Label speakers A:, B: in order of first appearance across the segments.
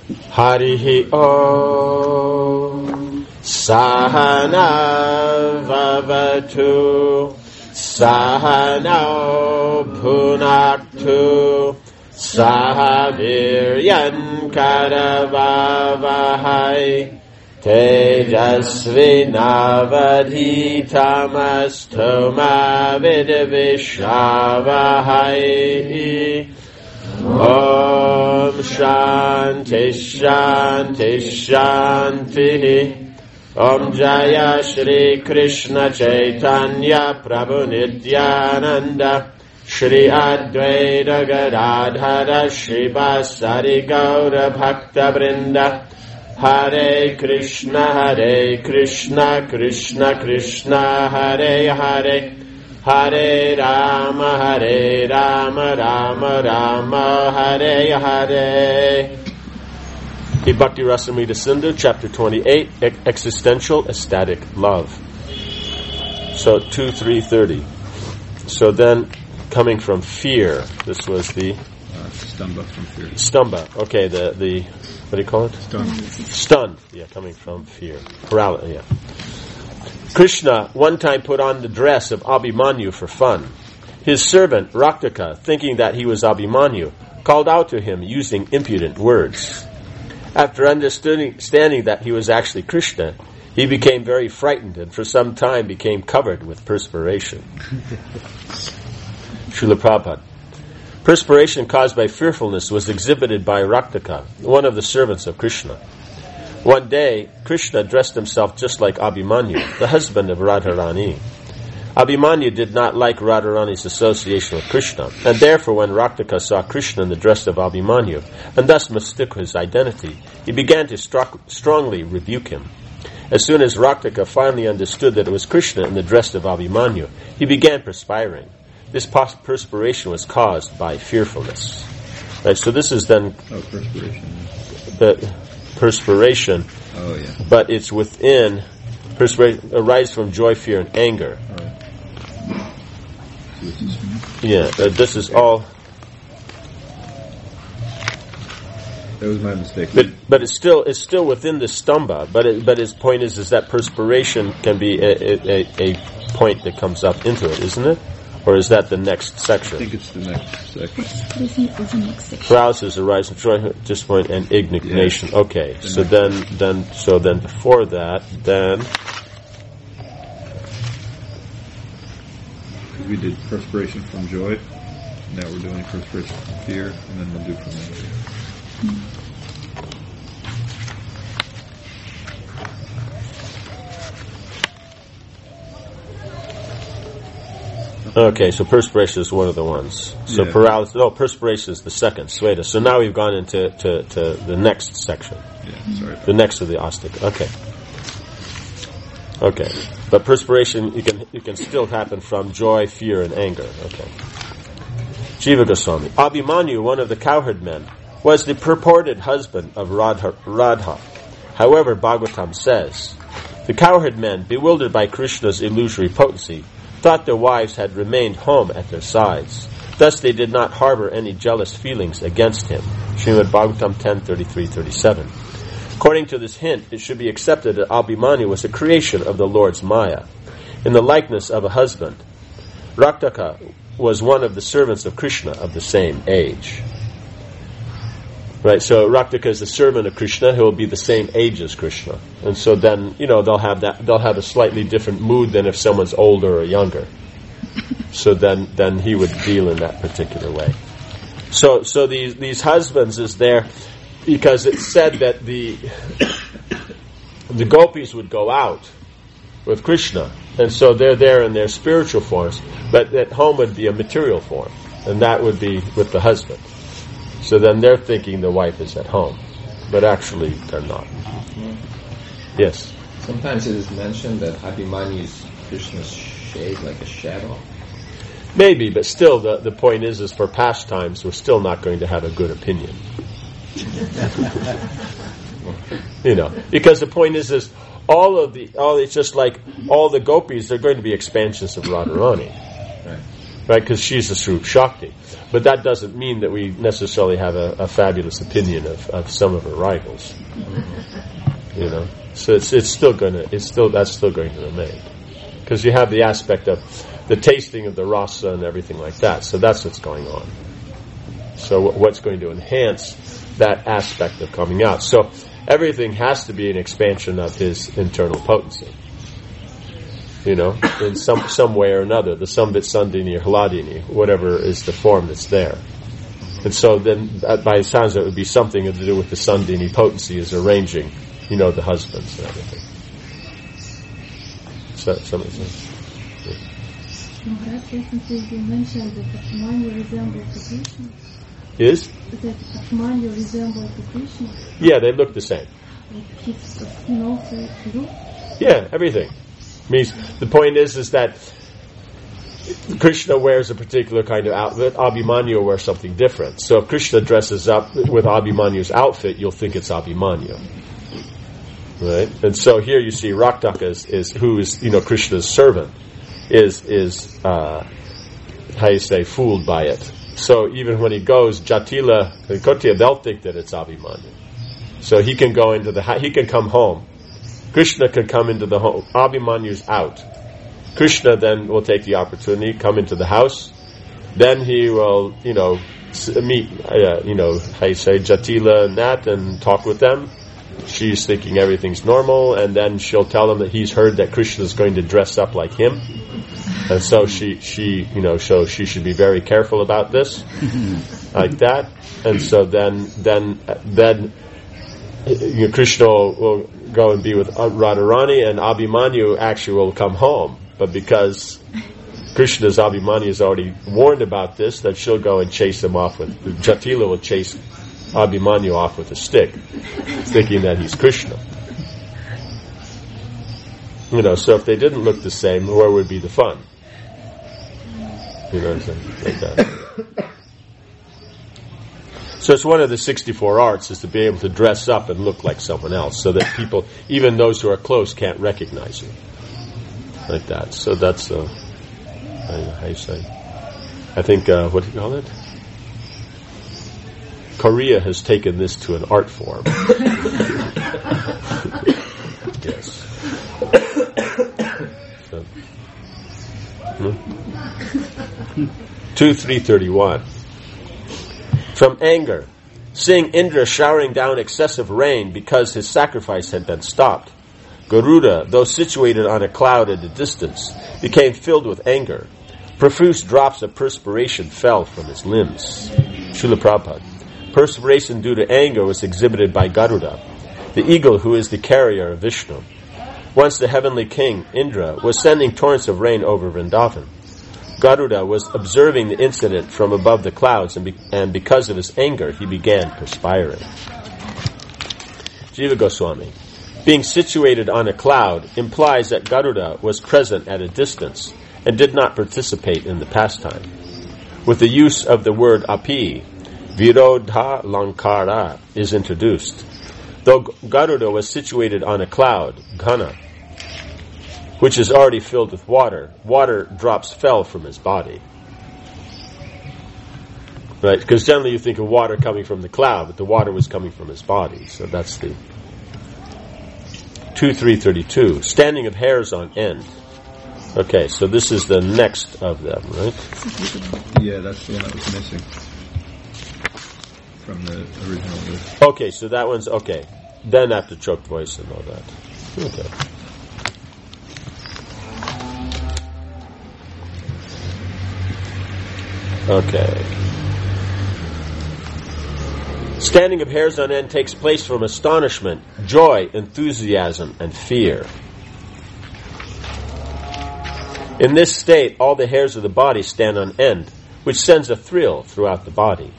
A: Harihi Om Sahana Vavatu Sahana Bhunaktu Sahaviryan Karavavahai Tejasvinavadhitamastu Vidvishavahai Om Shanti Shanti Shanti Om Jaya Shri Krishna Chaitanya Prabhu Nityananda Shri Advaita Gadadhara Shri Vasari Gaura Bhakta Vrinda Hare Krishna Krishna Krishna Hare Hare Hare Rama Rama Rama Hare Hare. Bhakti Rasamrita Sindhu, Chapter 28, Existential Ecstatic Love. So 2-3-30. So then, coming from fear, this was the
B: Stumbha from fear.
A: Stumbha. Okay, the what do you call it? Stunned. Yeah, coming from fear. Paralysis. Yeah. Krishna one time put on the dress of Abhimanyu for fun. His servant, Raktaka, thinking that he was Abhimanyu, called out to him using impudent words. After understanding that he was actually Krishna, he became very frightened and for some time became covered with perspiration. Srila Prabhupada. Perspiration caused by fearfulness was exhibited by Raktaka, one of the servants of Krishna. One day, Krishna dressed himself just like Abhimanyu, the husband of Radharani. Abhimanyu did not like Radharani's association with Krishna, and therefore when Raktaka saw Krishna in the dress of Abhimanyu, and thus mistook his identity, he began to strongly rebuke him. As soon as Raktaka finally understood that it was Krishna in the dress of Abhimanyu, he began perspiring. This perspiration was caused by fearfulness. Right, so this is then perspiration, but it's within perspiration arises from joy, fear, and anger. Yeah, this is all.
B: That was my mistake.
A: But it's still within the stumbha. But his point is that perspiration can be a point that comes up into it, isn't it? Or is that the next section?
B: I think it's the next section.
A: Paralysis arises from joy, disappointment, and indignation. Yes. Okay, so then before that, then
B: we did perspiration from joy. Now we're doing perspiration from fear, and then we'll do from anger.
A: Okay, so perspiration is one of the ones. So paralysis. No, perspiration is the second. Sweta. So now we've gone into to the next section.
B: Yeah, sorry.
A: The next of the astika. Okay, but perspiration you can still happen from joy, fear, and anger. Okay. Jiva Goswami. Abhimanyu, one of the cowherd men, was the purported husband of Radha. However, Bhagavatam says, the cowherd men, bewildered by Krishna's illusory potency, thought their wives had remained home at their sides. Thus they did not harbor any jealous feelings against him. Srimad Bhagavatam 10:33-37. According to this hint, it should be accepted that Abhimanyu was a creation of the Lord's Maya. In the likeness of a husband, Raktaka was one of the servants of Krishna of the same age. Right, so Raktaka is the servant of Krishna who will be the same age as Krishna. And so then, they'll have a slightly different mood than if someone's older or younger. So then he would deal in that particular way. So these husbands is there because it said that the gopis would go out with Krishna. And so they're there in their spiritual forms, but at home would be a material form. And that would be with the husband. So then they're thinking the wife is at home, but actually they're not. Yes?
C: Sometimes it is mentioned that Abhimanyu is Krishna's shade, like a shadow.
A: Maybe, but still the point is for pastimes, we're still not going to have a good opinion. Because the point is it's just like all the gopis, they're going to be expansions of Radharani.
C: Right.
A: right? Because she's a Swarup Shakti. But that doesn't mean that we necessarily have a fabulous opinion of some of her rivals. You know, so that's still going to remain, because you have the aspect of the tasting of the rasa and everything like that. So that's what's going on. So what's going to enhance that aspect of coming out? So everything has to be an expansion of his internal potency. You know, in some way or another, the Samvit Sandini or Hladini, whatever is the form that's there. And so then, by the sounds, it would be something to do with the Sandini potency is arranging, you know, the husbands and everything. So, something. Yeah.
D: Maharaj, recently you mentioned that Abhimanyu resembles the Krishna.
A: Is?
D: That Abhimanyu resembles the Krishna.
A: Yeah, they look the same.
D: Like his skin also blue?
A: Yeah, everything. Means the point is that Krishna wears a particular kind of outfit, Abhimanyu wears something different. So if Krishna dresses up with Abhimanyu's outfit, you'll think it's Abhimanyu. Right? And so here you see Raktaka is who is, you know, Krishna's servant, is how you say, fooled by it. So even when he goes, Jatila and Kotia, they'll think that it's Abhimanyu. So he can go into he can come home. Krishna can come into the home. Abhimanyu's out. Krishna then will take the opportunity, come into the house. Then he will, you know, meet, you know, how you say, Jatila and that, and talk with them. She's thinking everything's normal, and then she'll tell him that he's heard that Krishna is going to dress up like him. And so she you know, so she should be very careful about this, like that. And so then you know, Krishna will go and be with Radharani, and Abhimanyu actually will come home. But because Krishna's Abhimanyu is already warned about this, that she'll go and chase him off with, Jatila will chase Abhimanyu off with a stick, thinking that he's Krishna. You know, so if they didn't look the same, where would be the fun? You know what I'm saying? Like that. So it's one of the 64 arts is to be able to dress up and look like someone else, so that people, even those who are close, can't recognize you. Like that. So that's, how you say? I think, what do you call it? Korea has taken this to an art form. Yes. So, 2:331. From anger, seeing Indra showering down excessive rain because his sacrifice had been stopped, Garuda, though situated on a cloud at a distance, became filled with anger. Profuse drops of perspiration fell from his limbs. Srila Prabhupada. Perspiration due to anger was exhibited by Garuda, the eagle who is the carrier of Vishnu. Once the heavenly king, Indra, was sending torrents of rain over Vrindavan. Garuda was observing the incident from above the clouds, and because of his anger, he began perspiring. Jiva Goswami. Being situated on a cloud implies that Garuda was present at a distance and did not participate in the pastime. With the use of the word api, Virodha Lankara is introduced. Though Garuda was situated on a cloud, Ghana, which is already filled with water, water drops fell from his body. Right? Because generally you think of water coming from the cloud, but the water was coming from his body. So that's the 2:332. Standing of hairs on end. Okay, so this is the next of them, right?
B: Yeah, that's the one that was missing from the original list.
A: Okay, so that one's okay. Then after choked voice and all that. Okay. Okay. Standing of hairs on end takes place from astonishment, joy, enthusiasm, and fear. In this state, all the hairs of the body stand on end, which sends a thrill throughout the body.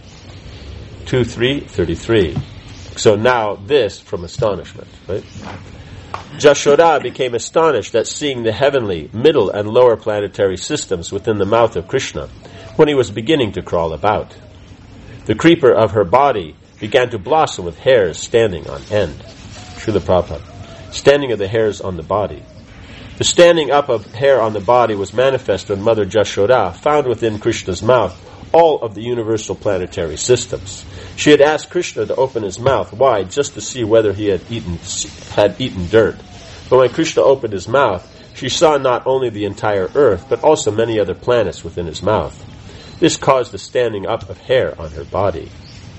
A: 2:333. So now this from astonishment, right? Jashoda became astonished at seeing the heavenly, middle, and lower planetary systems within the mouth of Krishna when he was beginning to crawl about. The creeper of her body began to blossom with hairs standing on end. Srila Prabhupada. Standing of the hairs on the body. The standing up of hair on the body was manifest when Mother Jashoda found within Krishna's mouth all of the universal planetary systems. She had asked Krishna to open his mouth wide just to see whether he had eaten dirt. But when Krishna opened his mouth, she saw not only the entire earth, but also many other planets within his mouth. This caused the standing up of hair on her body.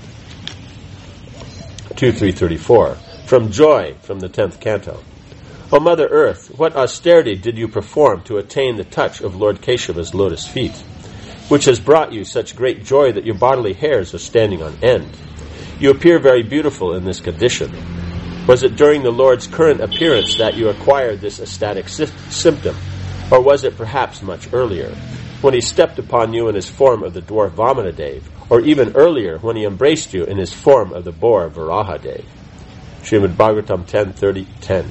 A: 2.334. From Joy, from the 10th canto. O Mother Earth, what austerity did you perform to attain the touch of Lord Keshava's lotus feet, which has brought you such great joy that your bodily hairs are standing on end? You appear very beautiful in this condition. Was it during the Lord's current appearance that you acquired this ecstatic symptom, or was it perhaps much earlier, when he stepped upon you in his form of the dwarf Vamanadev, or even earlier when he embraced you in his form of the boar Varahadev? Srimad Bhagavatam 10.30.10.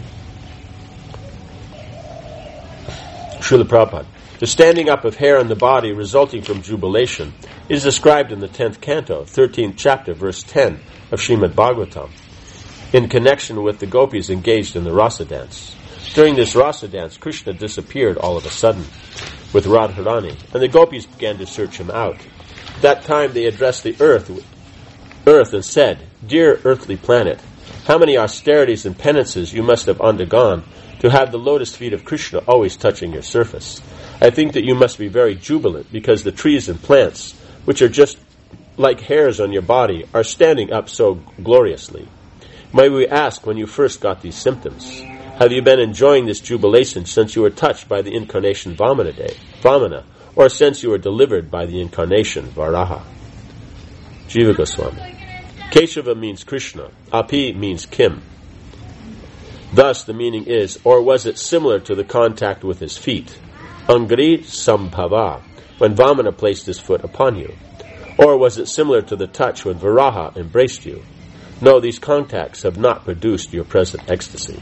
A: Srila Prabhupada. The standing up of hair on the body resulting from jubilation is described in the 10th canto, 13th chapter, verse 10 of Srimad Bhagavatam, in connection with the gopis engaged in the rasa dance. During this rasa dance, Krishna disappeared all of a sudden with Radharani, and the gopis began to search him out. At that time they addressed the earth and said, "Dear earthly planet, how many austerities and penances you must have undergone to have the lotus feet of Krishna always touching your surface. I think that you must be very jubilant because the trees and plants, which are just like hairs on your body, are standing up so gloriously. May we ask when you first got these symptoms? Have you been enjoying this jubilation since you were touched by the incarnation Vamana, or since you were delivered by the incarnation Varaha?" Jiva Goswami. Keshava means Krishna. Api means Kim. Thus the meaning is, or was it similar to the contact with his feet? Angri Sambhava, when Vamana placed his foot upon you. Or was it similar to the touch when Varaha embraced you? No, these contacts have not produced your present ecstasy.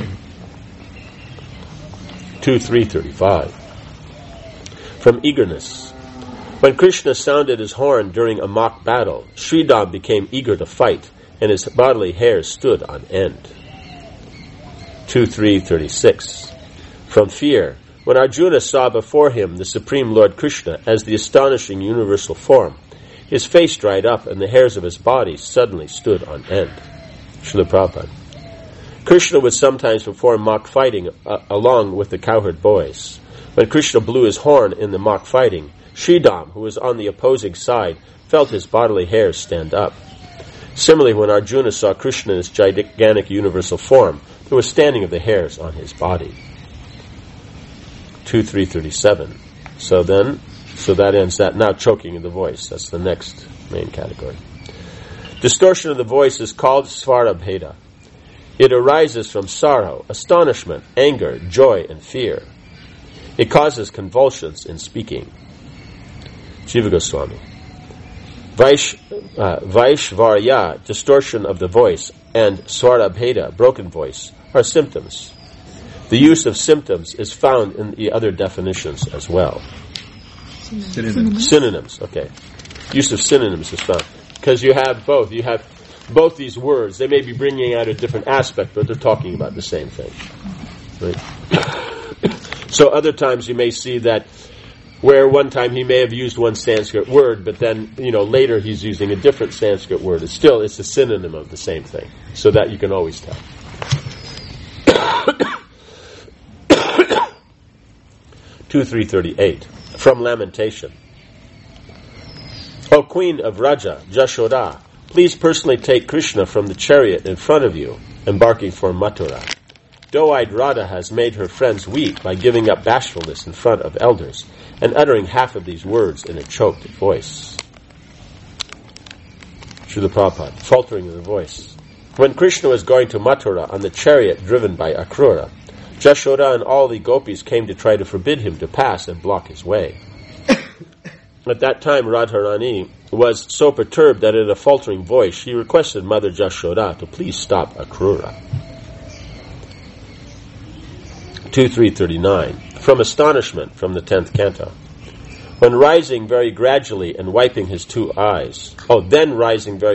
A: 2.335. From Eagerness. When Krishna sounded his horn during a mock battle, Sridham became eager to fight, and his bodily hairs stood on end. 2.336. From Fear. When Arjuna saw before him the Supreme Lord Krishna as the astonishing universal form, his face dried up and the hairs of his body suddenly stood on end. Srila Prabhupada. Krishna would sometimes perform mock fighting along with the cowherd boys. When Krishna blew his horn in the mock fighting, Sridham, who was on the opposing side, felt his bodily hairs stand up. Similarly, when Arjuna saw Krishna in his gigantic universal form, there was standing of the hairs on his body. 2.337. So that ends that. Now choking in the voice. That's the next main category. Distortion of the voice is called Svarabheda. It arises from sorrow, astonishment, anger, joy, and fear. It causes convulsions in speaking. Jiva Goswami. Vaishvarya, distortion of the voice, and Svarabheda, broken voice, are symptoms. The use of symptoms is found in the other definitions as well. Synonyms, okay. Use of synonyms is found. Because you have both. You have both these words. They may be bringing out a different aspect, but they're talking about the same thing. Right? So other times you may see that where one time he may have used one Sanskrit word, but then, later he's using a different Sanskrit word. It's a synonym of the same thing. So that you can always tell. 2.338. From Lamentation. O Queen of Raja, Jashoda, please personally take Krishna from the chariot in front of you, embarking for Mathura. Doe-eyed Radha has made her friends weep by giving up bashfulness in front of elders and uttering half of these words in a choked voice. Srila Prabhupada, faltering of the voice. When Krishna was going to Mathura on the chariot driven by Akrura, Jashoda and all the gopis came to try to forbid him to pass and block his way. At that time, Radharani was so perturbed that in a faltering voice she requested Mother Jashoda to please stop Akrura. 2.339. From Astonishment, from the 10th canto. When rising very gradually and wiping his two eyes, Lord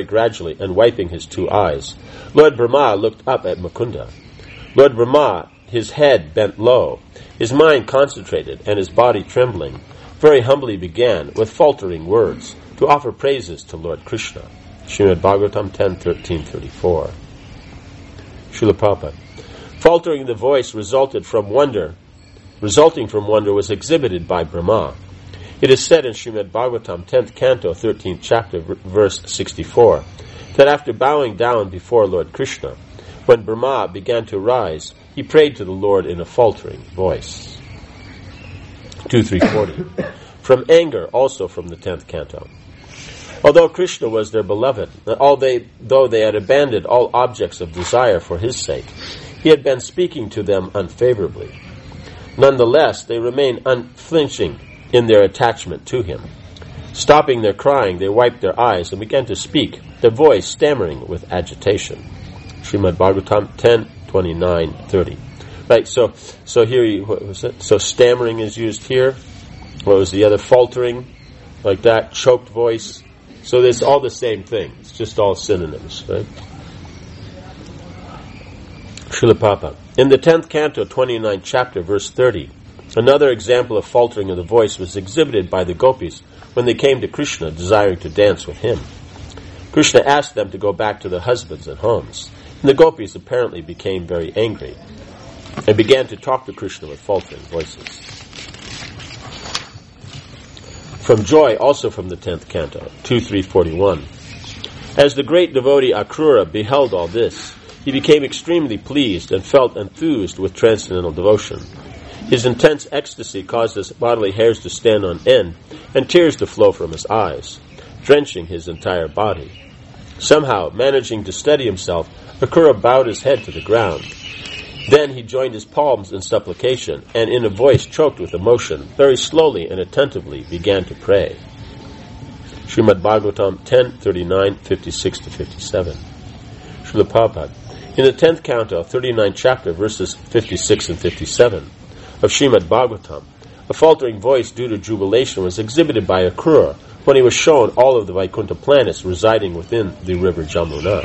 A: Brahma looked up at Mukunda. Lord Brahma his head bent low, his mind concentrated, and his body trembling, very humbly began, with faltering words, to offer praises to Lord Krishna. Srimad Bhagavatam 10:13-34. Srila Prabhupada. Faltering the voice resulting from wonder was exhibited by Brahma. It is said in Srimad Bhagavatam 10th Canto, 13th chapter, verse 64, that after bowing down before Lord Krishna, when Brahma began to rise, he prayed to the Lord in a faltering voice. 2.340. From anger, also from the 10th canto. Although Krishna was their beloved, though they had abandoned all objects of desire for his sake, he had been speaking to them unfavorably. Nonetheless, they remained unflinching in their attachment to him. Stopping their crying, they wiped their eyes and began to speak, their voice stammering with agitation. Srimad Bhagavatam 10:29-30. Right, so here, what was it? So stammering is used here. What was the other? Faltering, like that, choked voice. So it's all the same thing. It's just all synonyms, right? Srila Prabhupada. In the 10th canto, 29th chapter, verse 30, another example of faltering of the voice was exhibited by the gopis when they came to Krishna desiring to dance with him. Krishna asked them to go back to their husbands and homes, and the gopis apparently became very angry and began to talk to Krishna with faltering voices. From Joy, also from the 10th canto, 2.341. As the great devotee Akrura beheld all this, he became extremely pleased and felt enthused with transcendental devotion. His intense ecstasy caused his bodily hairs to stand on end and tears to flow from his eyes, drenching his entire body. Somehow, managing to steady himself, Akrura bowed his head to the ground. Then he joined his palms in supplication, and in a voice choked with emotion, very slowly and attentively began to pray. Srimad Bhagavatam 10:39-56-57. Srila Prabhupada. In the 10th canto, 39th chapter, verses 56 and 57 of Srimad Bhagavatam, a faltering voice due to jubilation was exhibited by Akrura when he was shown all of the Vaikuntha planets residing within the river Jamuna.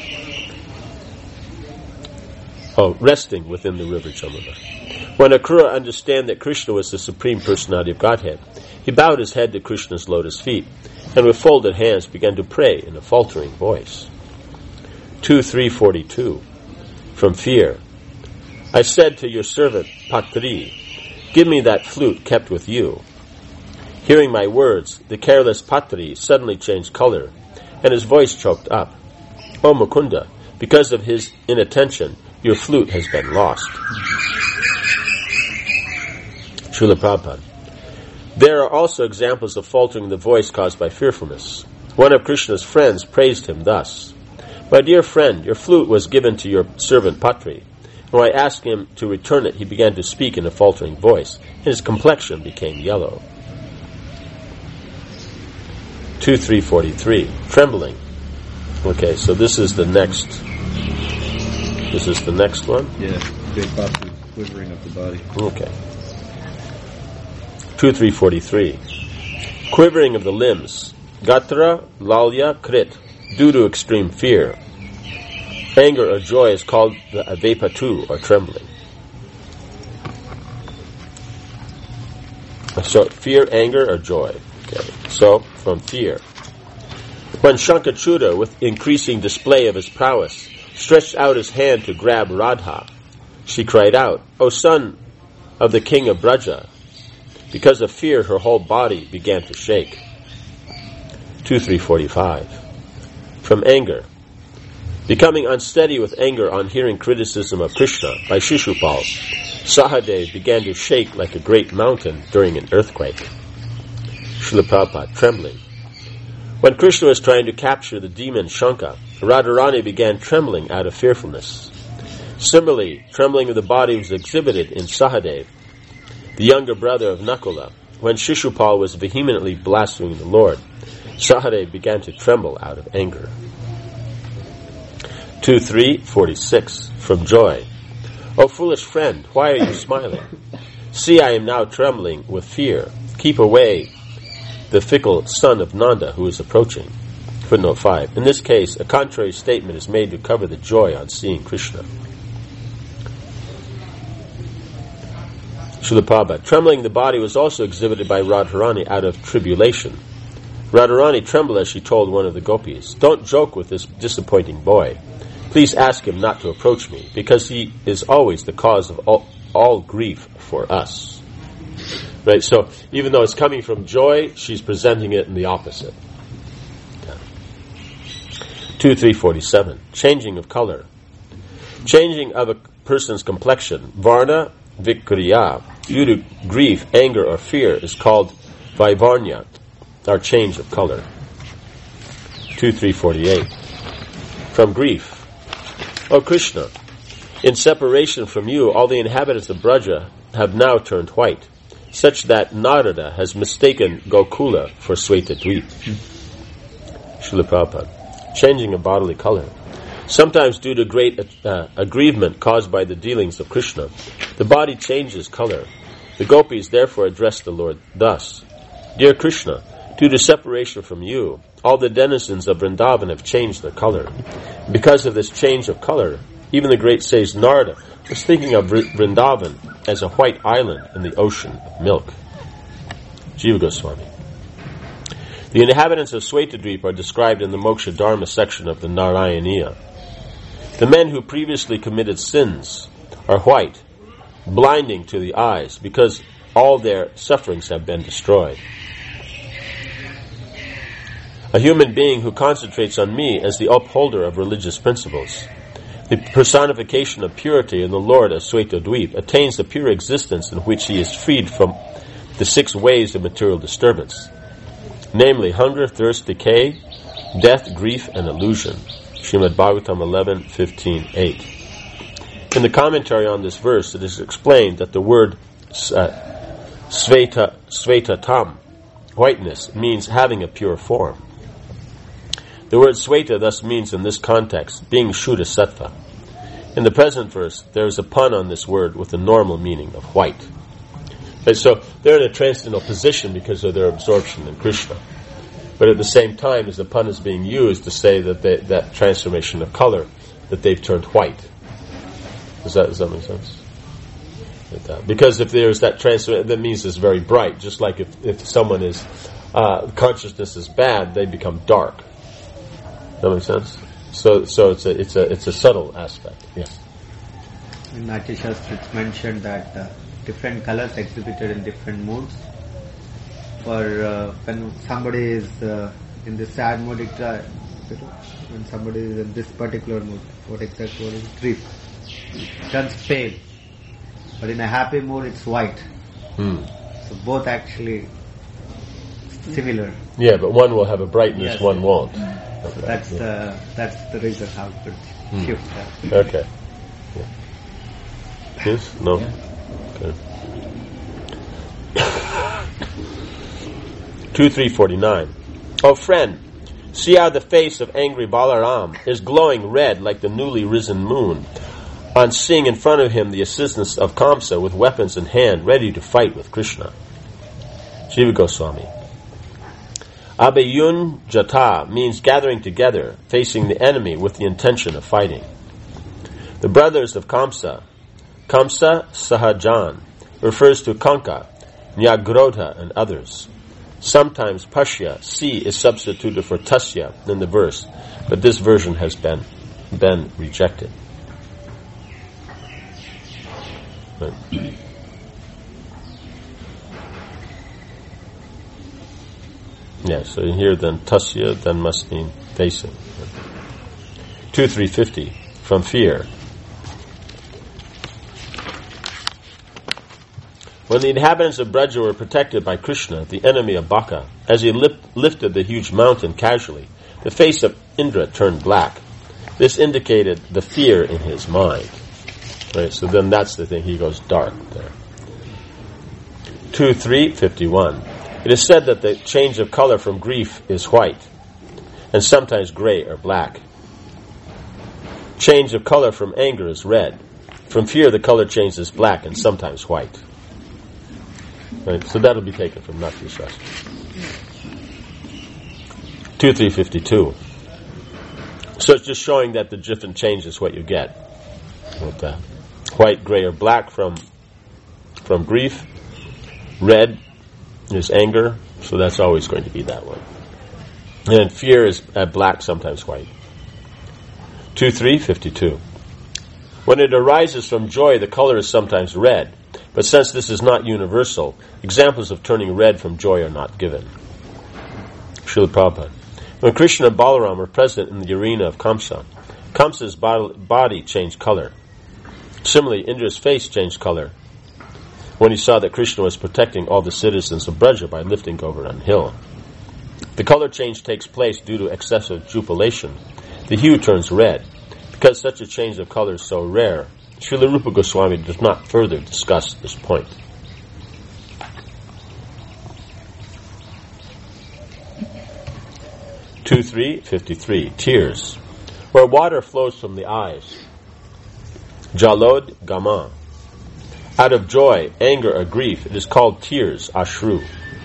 A: Resting within the river Jamuna. When Akrura understood that Krishna was the Supreme Personality of Godhead, he bowed his head to Krishna's lotus feet, and with folded hands began to pray in a faltering voice. 2.342. From Fear. I said to your servant, Patri, give me that flute kept with you. Hearing my words, the careless Patri suddenly changed color, and his voice choked up. O Mukunda, because of his inattention, your flute has been lost. Srila Prabhupada. There are also examples of faltering the voice caused by fearfulness. One of Krishna's friends praised him thus: My dear friend, your flute was given to your servant Patri. When I asked him to return it, he began to speak in a faltering voice, and his complexion became yellow. 2.343. Trembling. Okay, so this is the next one?
B: Yeah, big Patri quivering of the body.
A: Okay. 2.343. Quivering of the limbs. Gatra, lalya, krit, due to extreme fear. Anger or joy is called the avepatu, or trembling. So, fear, anger, or joy. Okay. So, from fear. When Shankachuta, with increasing display of his prowess, stretched out his hand to grab Radha, she cried out, O son of the king of Braja. Because of fear, her whole body began to shake. 2.345. From anger. Becoming unsteady with anger on hearing criticism of Krishna by Shishupal, Sahadev began to shake like a great mountain during an earthquake. Srila Prabhupada, trembling. When Krishna was trying to capture the demon Shanka, Radharani began trembling out of fearfulness. Similarly, trembling of the body was exhibited in Sahadev, the younger brother of Nakula. When Shishupal was vehemently blaspheming the Lord, Sahadev began to tremble out of anger. 2.346. From Joy. O foolish friend, why are you smiling? See, I am now trembling with fear. Keep away the fickle son of Nanda who is approaching. Footnote 5. In this case, a contrary statement is made to cover the joy on seeing Krishna. Srila Prabhupada. Trembling the body was also exhibited by Radharani out of tribulation. Radharani trembled as she told one of the gopis, "Don't joke with this disappointing boy. Please ask him not to approach me, because he is always the cause of all grief for us." Right, so even though it's coming from joy, she's presenting it in the opposite. 2347. Changing of color. Changing of a person's complexion, varna vikriya, due to grief, anger, or fear, is called vaivarnya, or change of color. 2348. From grief. O Krishna, in separation from you, all the inhabitants of Braja have now turned white, such that Narada has mistaken Gokula for Svetadweep. Srila Prabhupada. Changing of bodily color. Sometimes due to great aggrievement caused by the dealings of Krishna, the body changes color. The gopis therefore address the Lord thus: "Dear Krishna, due to separation from you, all the denizens of Vrindavan have changed their color. Because of this change of color, even the great sage Narada was thinking of Vrindavan as a white island in the ocean of milk." Jiva Goswami. The inhabitants of Svetadweep are described in the Moksha Dharma section of the Narayaniya. The men who previously committed sins are white, blinding to the eyes, because all their sufferings have been destroyed. A human being who concentrates on me as the upholder of religious principles, the personification of purity in the Lord of Svetadweep, attains the pure existence in which he is freed from the 6 waves of material disturbance, namely hunger, thirst, decay, death, grief, and illusion. Srimad Bhagavatam 11:15-8. In the commentary on this verse, it is explained that the word svetatam, whiteness, means having a pure form. The word sveta thus means in this context being Shuddha Sattva. In the present verse, there is a pun on this word with the normal meaning of white. And so they're in a transcendental position because of their absorption in Krishna. But at the same time, as the pun is being used to say that that transformation of color, that they've turned white. Does that make sense? Because if there's that transformation, that means it's very bright. Just like if someone is consciousness is bad, they become dark. Does that make sense? So it's a subtle aspect. Yes.
E: In Natya Shastra, it's mentioned that different colors exhibited in different moods. For when somebody is in the sad mood, when somebody is in this particular mood, what exactly is grief? It turns pale. But in a happy mood, it's white. So both actually similar.
A: Yeah, but one will have a brightness,
E: yes,
A: one won't.
E: So that's the reason how it could shift that.
A: Okay. Yeah. Yes? No?
C: Yeah.
A: Okay. 2349. Oh friend, see how the face of angry Balaram is glowing red like the newly risen moon on seeing in front of him the assistants of Kamsa with weapons in hand, ready to fight with Krishna. Jiva Goswami. Abhayun Jata means gathering together, facing the enemy with the intention of fighting. The brothers of Kamsa, Kamsa Sahajan, refers to Kanka, Nyagrodha, and others. Sometimes Pashya, see, is substituted for Tasya in the verse, but this version has been rejected. Right. Yeah, so in here then Tasya then must mean facing. 2350, from fear. When the inhabitants of Braja were protected by Krishna, the enemy of Baka, as he lifted the huge mountain casually, the face of Indra turned black. This indicated the fear in his mind. Right, so then that's the thing, he goes dark there. 2351. It is said that the change of color from grief is white, and sometimes gray or black. Change of color from anger is red. From fear, the color changes black and sometimes white. Right, so that'll be taken from Natya Shastra. 2352. So it's just showing that the different changes what you get. With white, gray, or black from from grief. Red is anger, so that's always going to be that one. And fear is black, sometimes white. 2.3.52. When it arises from joy, the color is sometimes red, but since this is not universal, examples of turning red from joy are not given. Srila Prabhupada. When Krishna and Balaram were present in the arena of Kamsa, Kamsa's body changed color. Similarly, Indra's face changed color when he saw that Krishna was protecting all the citizens of Braja by lifting Govardhan hill. The color change takes place due to excessive jubilation. The hue turns red. Because such a change of color is so rare, Srila Rupa Goswami does not further discuss this point. 2.3.53. Tears. Where water flows from the eyes. Jalod Gama. Out of joy, anger, or grief, it is called tears, ashru.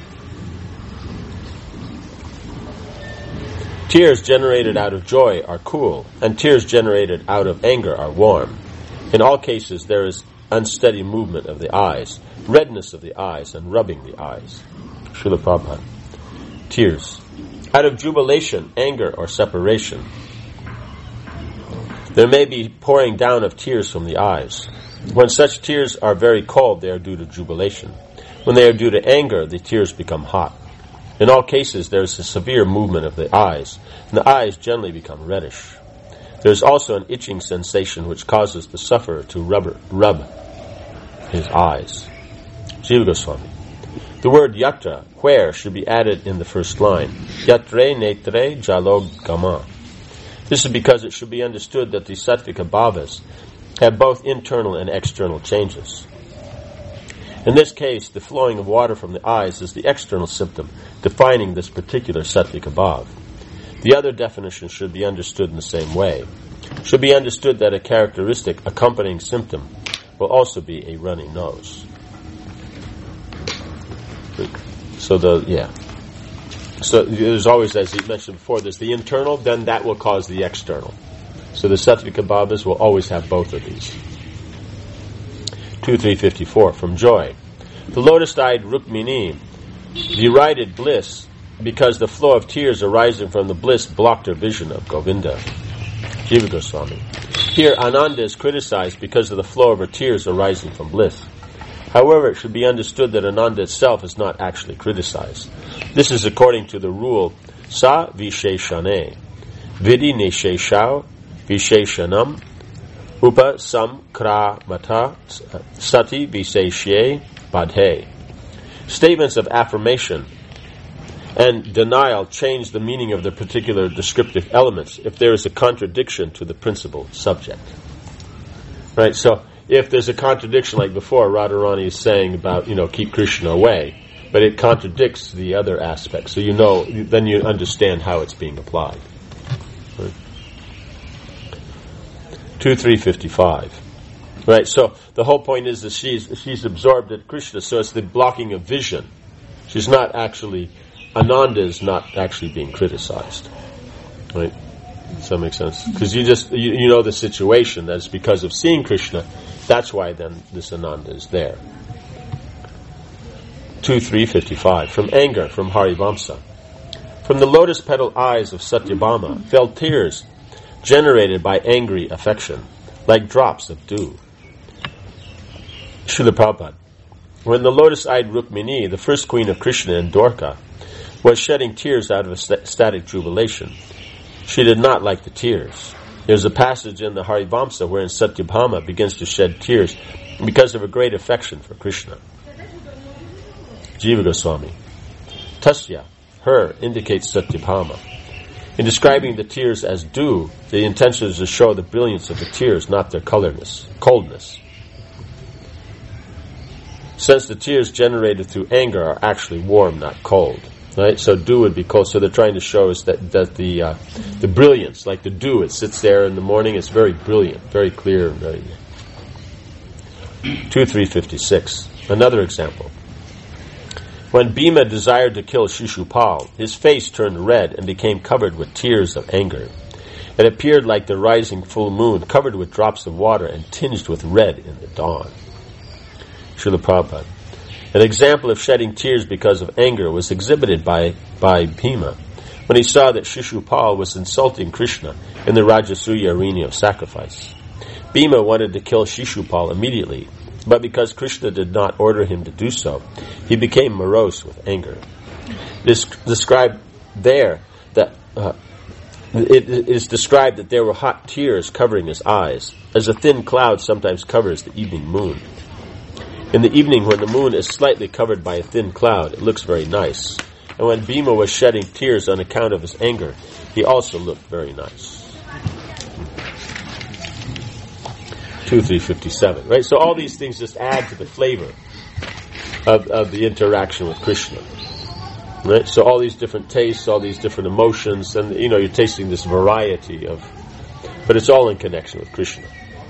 A: Tears generated out of joy are cool, and tears generated out of anger are warm. In all cases, there is unsteady movement of the eyes, redness of the eyes, and rubbing the eyes. Srila Prabhupada. Tears. Out of jubilation, anger, or separation. There may be pouring down of tears from the eyes. When such tears are very cold, they are due to jubilation. When they are due to anger, the tears become hot. In all cases, there is a severe movement of the eyes, and the eyes generally become reddish. There is also an itching sensation which causes the sufferer to rub his eyes. Jiva Goswami. The word yatra, where, should be added in the first line. Yatre netre jalog gama. This is because it should be understood that the sattvika bhavas have both internal and external changes. In this case, the flowing of water from the eyes is the external symptom defining this particular sattvika bhav. The other definition should be understood in the same way. It should be understood that a characteristic accompanying symptom will also be a runny nose. So there's always, as you mentioned before, there's the internal, then that will cause the external. So the sattvika bhavas will always have both of these. 2.3.54. From joy. The lotus-eyed Rukmini derided bliss because the flow of tears arising from the bliss blocked her vision of Govinda. Jiva Goswami. Here, Ananda is criticized because of the flow of her tears arising from bliss. However, it should be understood that Ananda itself is not actually criticized. This is according to the rule, Sa Visheshane, Vidi Nesheshau Visheshanam, Upa Sam Kra Mata Sati Visheshye Badhe. Statements of affirmation and denial change the meaning of the particular descriptive elements if there is a contradiction to the principal subject. Right, so if there's a contradiction like before, Radharani is saying about, keep Krishna away, but it contradicts the other aspects. So then you understand how it's being applied. Right. 2.3.55. Right, so the whole point is that she's absorbed at Krishna, so it's the blocking of vision. She's not actually, Ananda is not actually being criticized. Right? Does that make sense? Because you know the situation, that it's because of seeing Krishna, that's why then this Ananda is there. 2.3.55. From anger, from Harivamsa. From the lotus petal eyes of Satyabhama fell tears generated by angry affection, like drops of dew. Srila Prabhupada. When the lotus-eyed Rukmini, the first queen of Krishna and Dwarka, was shedding tears out of ecstatic jubilation, she did not like the tears. There's a passage in the Harivamsa wherein Satyabhama begins to shed tears because of a great affection for Krishna. Jiva Goswami. Tasya, her, indicates Satyabhama. In describing the tears as dew, the intention is to show the brilliance of the tears, not their coldness. Since the tears generated through anger are actually warm, not cold. Right? So dew would be cold. So they're trying to show us that the brilliance, like the dew, it sits there in the morning, it's very brilliant, very clear. 2.3.56. Another example. When Bhima desired to kill Shishupal, his face turned red and became covered with tears of anger. It appeared like the rising full moon, covered with drops of water and tinged with red in the dawn. Srila Prabhupada. An example of shedding tears because of anger was exhibited by Bhima when he saw that Shishupal was insulting Krishna in the Rajasuya arena of sacrifice. Bhima wanted to kill Shishupal immediately, but because Krishna did not order him to do so, he became morose with anger. It is described there that it is described that there were hot tears covering his eyes, as a thin cloud sometimes covers the evening moon. In the evening, when the moon is slightly covered by a thin cloud, it looks very nice. And when Bhima was shedding tears on account of his anger, he also looked very nice. 2357. Right? So all these things just add to the flavor of the interaction with Krishna. Right? So all these different tastes, all these different emotions, and you're tasting this variety of, but it's all in connection with Krishna.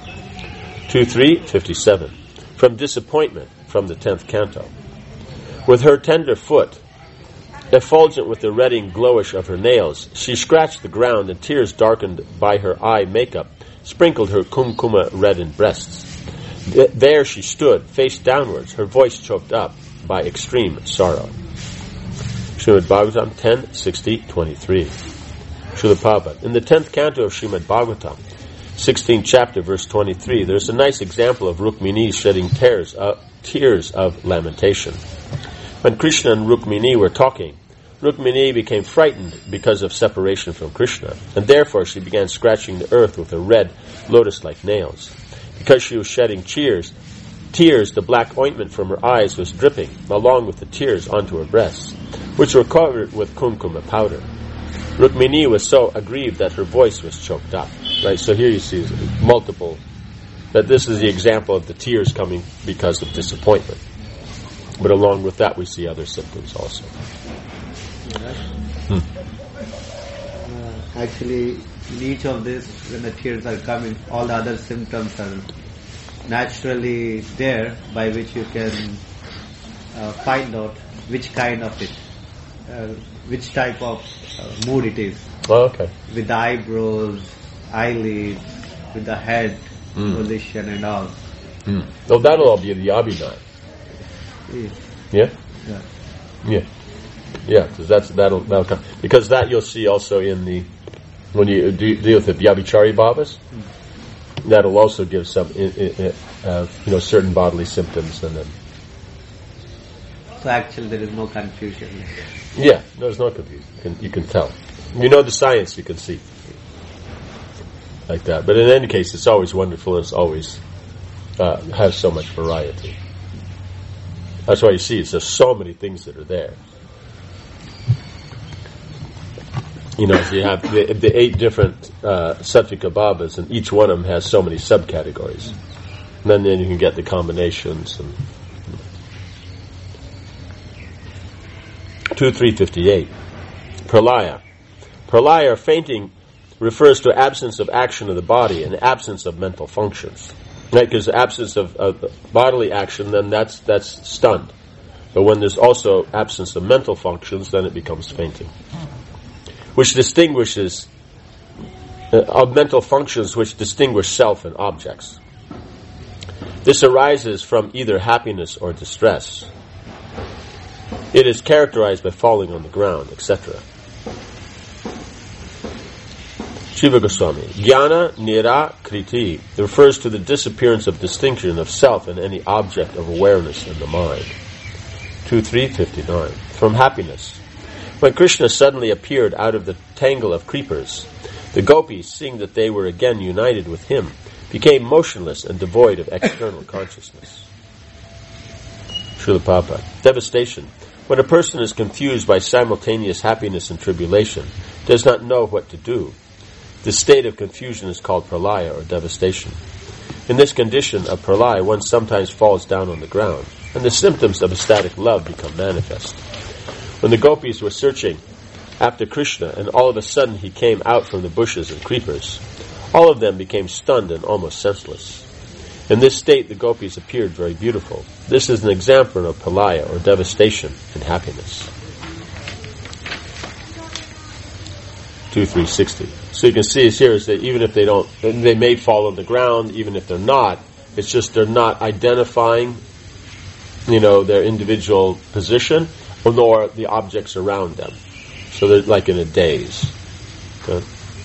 A: 2357. From disappointment, from the 10th canto. With her tender foot, effulgent with the redding glowish of her nails, she scratched the ground, and tears darkened by her eye makeup sprinkled her kumkuma-reddened breasts. There she stood, face downwards, her voice choked up by extreme sorrow. Srimad Bhagavatam 10:60-23. Srila Prabhupada. In the 10th canto of Srimad Bhagavatam, 16th chapter, verse 23, there's a nice example of Rukmini shedding tears of lamentation. When Krishna and Rukmini were talking, Rukmini became frightened because of separation from Krishna, and therefore she began scratching the earth with her red, lotus-like nails. Because she was shedding tears, the black ointment from her eyes was dripping, along with the tears onto her breasts, which were covered with kumkuma powder. Rukmini was so aggrieved that her voice was choked up. Right, so here you see multiple, that this is the example of the tears coming because of disappointment. But along with that we see other symptoms also.
E: Actually, in each of this, when the tears are coming, all the other symptoms are naturally there, by which you can find out which kind of it, which type of mood it is.
A: Oh, okay.
E: With the eyebrows, eyelids, with the head position and all.
A: So that'll all be the Abhinaya. Yeah? Yeah. Yeah, because that'll come. Because that you'll see also in the, when you deal with the Vyabhichari Bhavas, that'll also give some, certain bodily symptoms, and then.
E: So actually there is no confusion.
A: Yeah, there's no confusion. You can tell. You know the science, you can see. Like that. But in any case, it's always wonderful. It's always has so much variety. That's why you see there's so many things that are there. You have the 8 different Sattvika Bhavas, and each one of them has so many subcategories. And then you can get the combinations. And 2358. Pralaya. Pralaya, or fainting, refers to absence of action of the body and absence of mental functions. Right? Because the absence of bodily action, then that's stunned. But when there's also absence of mental functions, then it becomes fainting. Which distinguishes of mental functions which distinguish self and objects. This arises from either happiness or distress. It is characterized by falling on the ground, etc. Shiva Goswami. Jnana Nirakriti refers to the disappearance of distinction of self in any object of awareness in the mind. 2359. From happiness. When Krishna suddenly appeared out of the tangle of creepers, the gopis, seeing that they were again united with him, became motionless and devoid of external consciousness. Srila Prabhupada. Devastation. When a person is confused by simultaneous happiness and tribulation, does not know what to do, this state of confusion is called pralaya, or devastation. In this condition of pralaya, one sometimes falls down on the ground, and the symptoms of ecstatic love become manifest. When the gopis were searching after Krishna, and all of a sudden he came out from the bushes and creepers, all of them became stunned and almost senseless. In this state, the gopis appeared very beautiful. This is an example of pralaya, or devastation, in happiness. 2360. So you can see here is that even if they may fall on the ground, even if they're not, it's just they're not identifying their individual position, nor the objects around them. So they're like in a daze. Okay?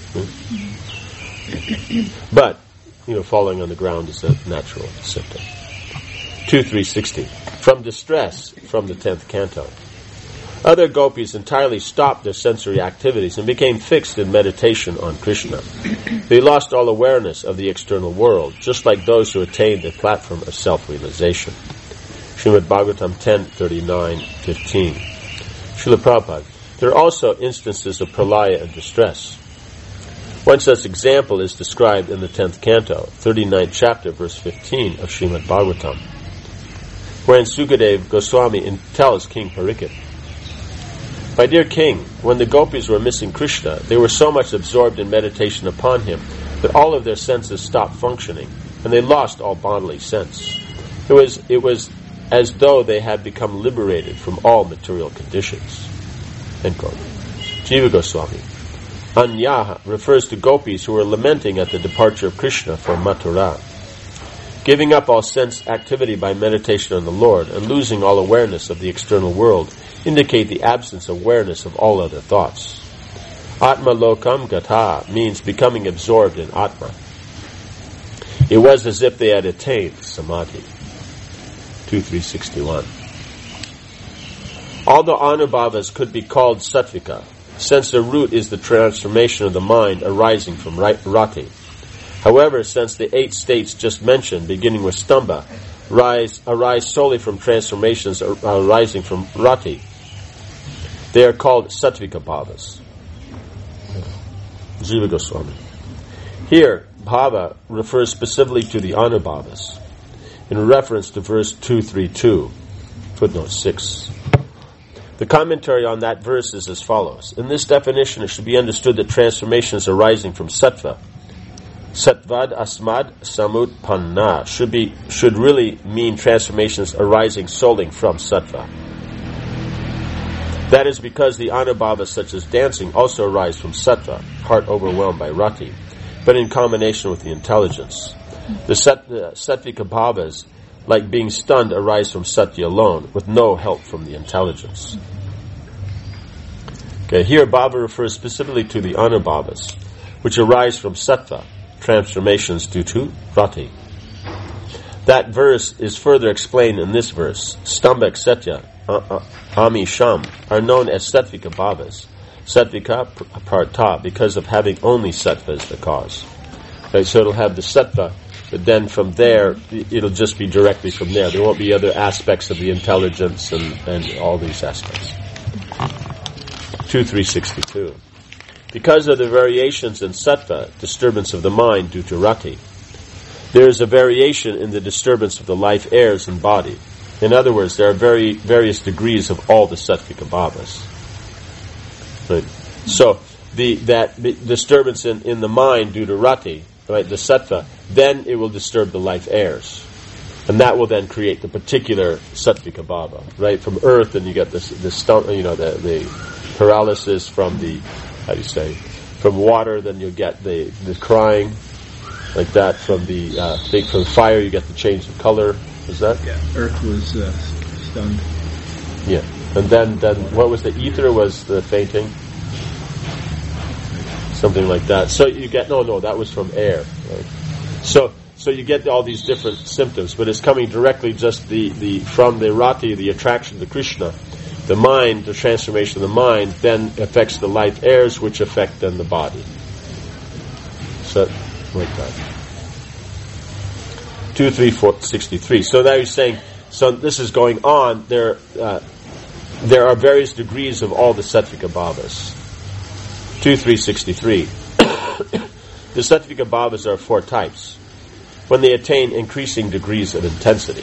A: But, falling on the ground is a natural symptom. 2.360. From distress, from the 10th canto. Other gopis entirely stopped their sensory activities and became fixed in meditation on Krishna. They lost all awareness of the external world, just like those who attained the platform of self-realization. Srimad Bhagavatam 10.39.15. Srila Prabhupada. There are also instances of pralaya and distress. One such example is described in the 10th canto, 39th chapter, verse 15 of Srimad Bhagavatam, wherein Sukadeva Goswami tells King Parikshit, "My dear king, when the gopis were missing Krishna, they were so much absorbed in meditation upon him that all of their senses stopped functioning, and they lost all bodily sense. It was as though they had become liberated from all material conditions." End quote. Jiva Goswami. Anyaha refers to gopis who were lamenting at the departure of Krishna for Mathura. Giving up all sense activity by meditation on the Lord and losing all awareness of the external world indicate the absence of awareness of all other thoughts. Atma lokam gata means becoming absorbed in Atma. It was as if they had attained samadhi. 2.361. Although anubhavas could be called sattvika, since their root is the transformation of the mind arising from rati. However, since the 8 states just mentioned, beginning with stamba, arise solely from transformations arising from rati, they are called sattvika bhavas. Jiva Goswami. Here, bhava refers specifically to the anubhavas, in reference to verse 232, footnote 6. The commentary on that verse is as follows. In this definition, it should be understood that transformations arising from sattva, Sattvad asmad samutpanna, should really mean transformations arising solely from sattva. That is because the anubhavas such as dancing also arise from sattva, heart overwhelmed by rati, but in combination with the intelligence. The sattvika bhavas, like being stunned, arise from satya alone, with no help from the intelligence. Okay, here bhava refers specifically to the anubhavas, which arise from sattva, transformations due to rati. That verse is further explained in this verse. Stambhak satya, ami sham, are known as sattvika bhavas. Sattvika parta, because of having only sattva as the cause. Okay, so it'll have the sattva, but then from there, it'll just be directly from there. There won't be other aspects of the intelligence and all these aspects. 2.362. Because of the variations in sattva, disturbance of the mind due to rati, there is a variation in the disturbance of the life airs and body. In other words, there are various degrees of all the sattvika bhavas. Right. So that disturbance in the mind due to rati, right, the sattva, then it will disturb the life airs, and that will then create the particular sattvika bhava. Right, from earth, and you get the paralysis from the from water. Then you get the crying, like that. From from fire, you get the change of color. Is that?
B: Yeah, earth was stunned.
A: Yeah, and then what was the ether? Was the fainting? Something like that. So you get that was from air. Right? So you get all these different symptoms, but it's coming directly just from the rati, the attraction to Krishna. The mind, the transformation of the mind, then affects the life airs, which affect then the body. So like that. 2.363. So now he's saying, so this is going on. There are various degrees of all the sattvika bhavas. 2.363. The sattvika bhavas are 4 types, when they attain increasing degrees of intensity.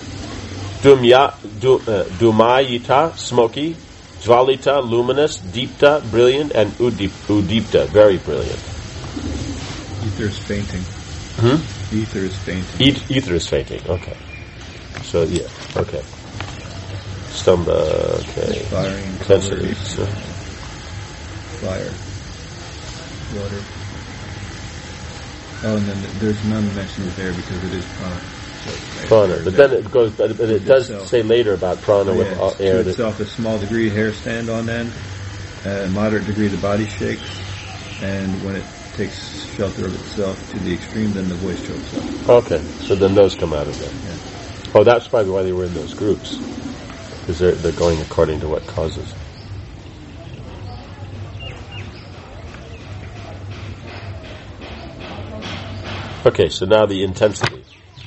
A: Dumayita, smoky; Jvalita, luminous; Deepta, brilliant; and Udipta, very brilliant.
B: Ether is fainting. Ether is fainting.
A: Ether is fainting, okay. So, yeah, okay. Stamba, okay.
B: Firing,
A: intensity. So.
B: Fire. Water. Oh, and then there's none mentioned there because it is prana.
A: Prana. But then it goes, but it does say later about prana with air.
B: To itself, a small degree hair stand on end, a moderate degree the body shakes, and when it takes shelter of itself to the extreme, then the voice chokes up.
A: Okay, so then those come out of there.
B: Yeah.
A: Oh, that's probably why they were in those groups, because they're going according to what causes. Okay, so now the intensity.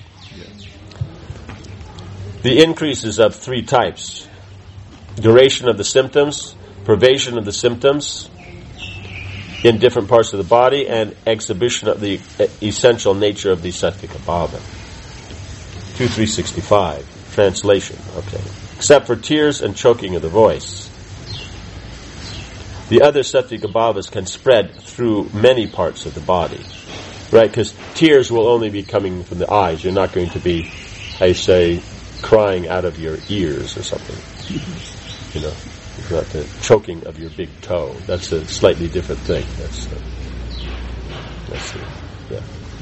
A: The increase is of three types: duration of the symptoms, pervasion of the symptoms in different parts of the body, and exhibition of the essential nature of the sattvika bhava. 2365, translation. Okay. Except for tears and choking of the voice, the other sattvika bhavas can spread through many parts of the body. Right, because tears will only be coming from the eyes. You're not going to be, I say, crying out of your ears or something. You know, it's not the choking of your big toe. That's a slightly different thing. Yeah.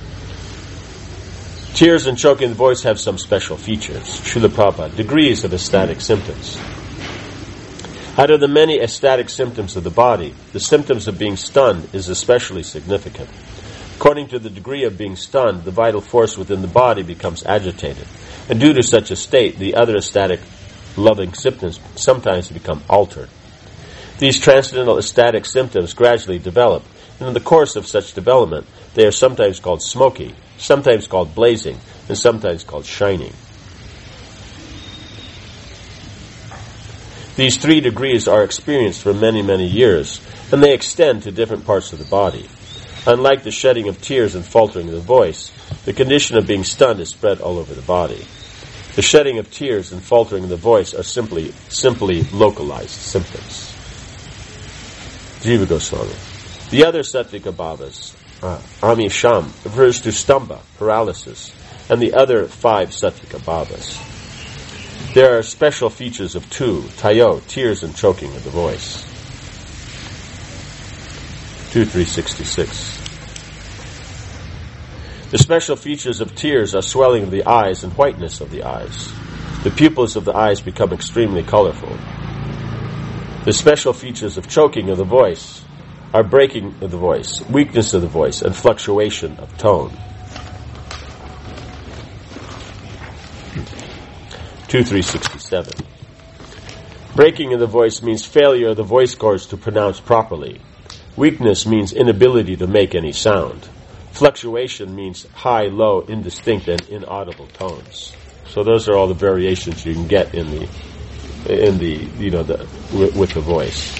A: Tears and choking the voice have some special features. Srila Prabhupada, degrees of ecstatic symptoms. Out of the many ecstatic symptoms of the body, the symptoms of being stunned is especially significant. According to the degree of being stunned, the vital force within the body becomes agitated. And due to such a state, the other ecstatic loving symptoms sometimes become altered. These transcendental ecstatic symptoms gradually develop, and in the course of such development, they are sometimes called smoky, sometimes called blazing, and sometimes called shining. These three degrees are experienced for many, many years, and they extend to different parts of the body. Unlike the shedding of tears and faltering of the voice, the condition of being stunned is spread all over the body. The shedding of tears and faltering of the voice are simply localized symptoms. Jiva Goswami. The other sattvika bhavas, Amisham, refers to stamba, paralysis, and the other 5 sattvika bhavas. There are special features of 2, tayo, tears and choking of the voice. 2366. The special features of tears are swelling of the eyes and whiteness of the eyes. The pupils of the eyes become extremely colorful. The special features of choking of the voice are breaking of the voice, weakness of the voice, and fluctuation of tone. 2367. Breaking of the voice means failure of the voice cords to pronounce properly. Weakness means inability to make any sound. Fluctuation means high, low, indistinct, and inaudible tones. So those are all the variations you can get with the voice.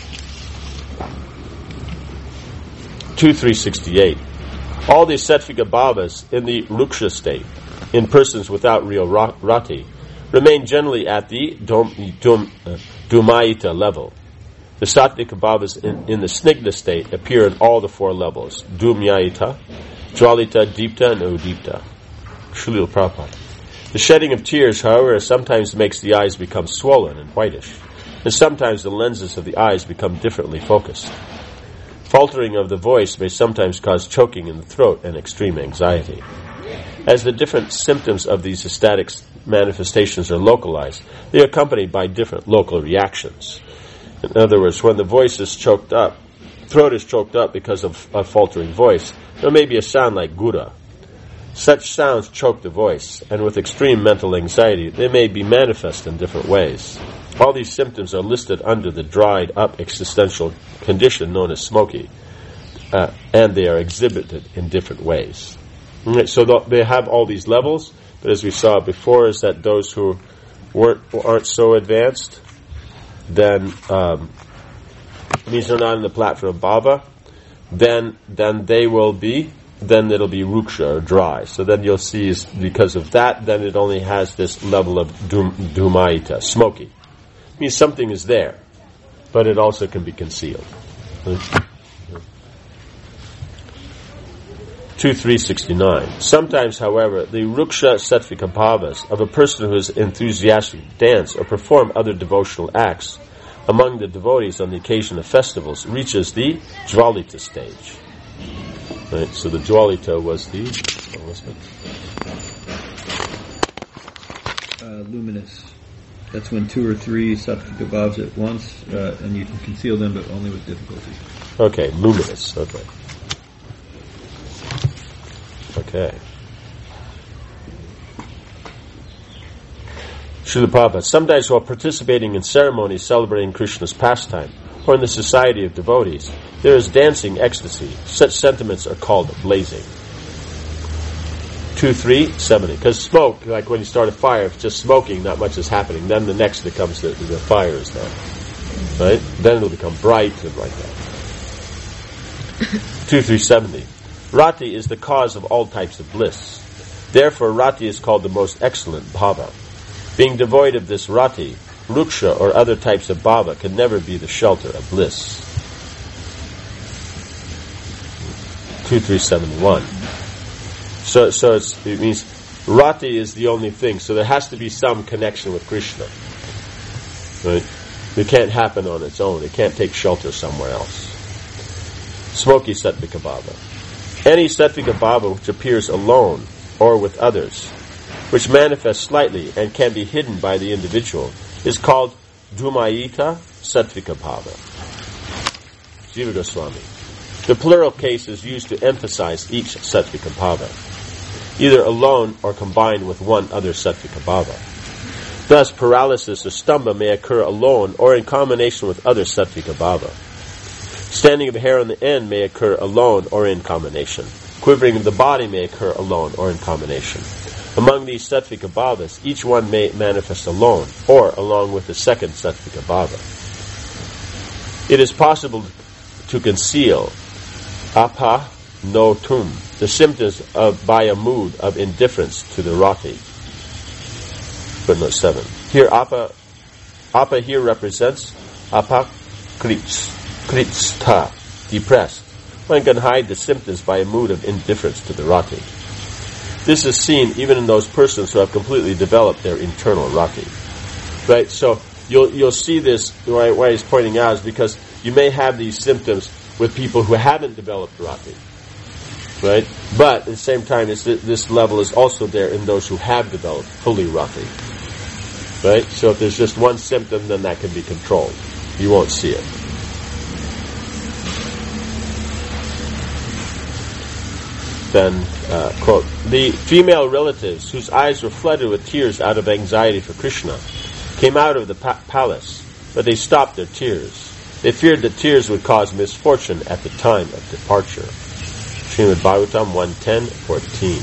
A: 2368. All these sattvika bhavas in the ruksha state, in persons without real rati, remain generally at the dhumayita level. The sattvika bhavas in the snigdha state appear in all the 4 levels: dhumyayita, jwalita, deepta, and udipta. Srila Prabhupada. The shedding of tears, however, sometimes makes the eyes become swollen and whitish, and sometimes the lenses of the eyes become differently focused. Faltering of the voice may sometimes cause choking in the throat and extreme anxiety. As the different symptoms of these ecstatic manifestations are localized, they are accompanied by different local reactions. In other words, when the voice is choked up, throat is choked up because of a faltering voice, there may be a sound like gura. Such sounds choke the voice, and with extreme mental anxiety, they may be manifest in different ways. All these symptoms are listed under the dried up existential condition known as smoky, and they are exhibited in different ways. So they have all these levels, but as we saw before, is that those who aren't so advanced, then means they're not in the platform of bhava, then it'll be ruksha or dry. So then you'll see is because of that, then it only has this level of dhumayita, smoky. It means something is there, but it also can be concealed. 2369. Sometimes, however, the ruksha sattvika bhavas of a person who is enthusiastic to dance or perform other devotional acts among the devotees on the occasion of festivals reaches the jwalita stage. Right, so the jwalita was
B: luminous. That's when 2 or 3 sattvika bhavas at once, and you can conceal them, but only with difficulty.
A: Okay, luminous. Okay. Okay. Srila Prabhupada, sometimes while participating in ceremonies celebrating Krishna's pastime, or in the society of devotees, there is dancing ecstasy. Such sentiments are called blazing. 2:3:70. Because smoke, like when you start a fire, if it's just smoking, not much is happening. Then the next that comes, the fire is there. Right? Then it'll become bright and like that. 2:3:70. Rati is the cause of all types of bliss. Therefore, Rati is called the most excellent bhava. Being devoid of this Rati, Ruksha or other types of bhava can never be the shelter of bliss. 2:3:71. So it means Rati is the only thing. So there has to be some connection with Krishna. Right? It can't happen on its own. It can't take shelter somewhere else. Smoky Sattvika Bhava. Any Sattvika Bhava which appears alone or with others, which manifests slightly and can be hidden by the individual, is called Dhumayita Sattvika Bhava. Jiva Goswami. The plural case is used to emphasize each Sattvika Bhava, either alone or combined with one other Sattvika Bhava. Thus, paralysis or stamba may occur alone or in combination with other Sattvika Bhava. Standing of the hair on the end may occur alone or in combination. Quivering of the body may occur alone or in combination. Among these Sattvika Bhavas, each one may manifest alone or along with the second Sattvika Bhava. It is possible to conceal apa no tum, the symptoms by a mood of indifference to the Rati. Footnote 7. Here apa here represents apa kritsta, depressed. One can hide the symptoms by a mood of indifference to the Rati. This is seen even in those persons who have completely developed their internal Rati. Right? So you'll see this, why he's pointing out is because you may have these symptoms with people who haven't developed Rati. Right? But at the same time, this level is also there in those who have developed fully Rati. Right? So if there's just one symptom, then that can be controlled. You won't see it. Then, quote, the female relatives whose eyes were flooded with tears out of anxiety for Krishna came out of the palace, but they stopped their tears. They feared that tears would cause misfortune at the time of departure. Srimad Bhagavatam 1:10-14,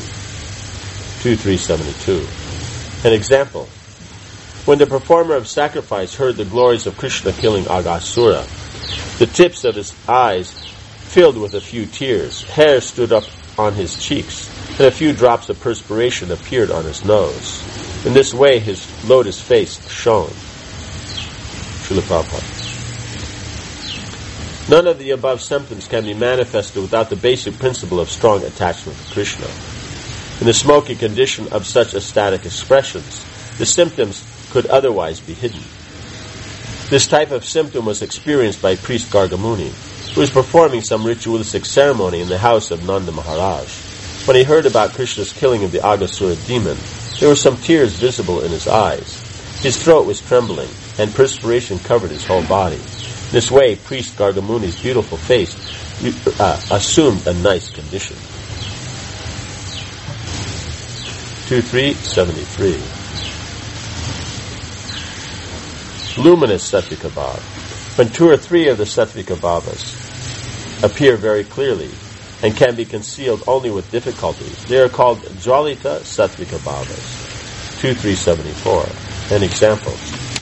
A: 2:372. An example. When the performer of sacrifice heard the glories of Krishna killing Aghasura, the tips of his eyes filled with a few tears, hair stood up on his cheeks, and a few drops of perspiration appeared on his nose. In this way his lotus face shone. Srila Prabhupada. None of the above symptoms can be manifested without the basic principle of strong attachment to Krishna. In the smoky condition of such ecstatic expressions, the symptoms could otherwise be hidden. This type of symptom was experienced by priest Gargamuni, who was performing some ritualistic ceremony in the house of Nanda Maharaj. When he heard about Krishna's killing of the Aghasura demon, there were some tears visible in his eyes. His throat was trembling, and perspiration covered his whole body. In this way, priest Gargamuni's beautiful face assumed a nice condition. 2:373. Luminous Sattvika Bhava. When 2 or 3 of the Sattvika Bhavas appear very clearly and can be concealed only with difficulty, they are called Jwalita Sattvika Bhavas. 2:374. An example.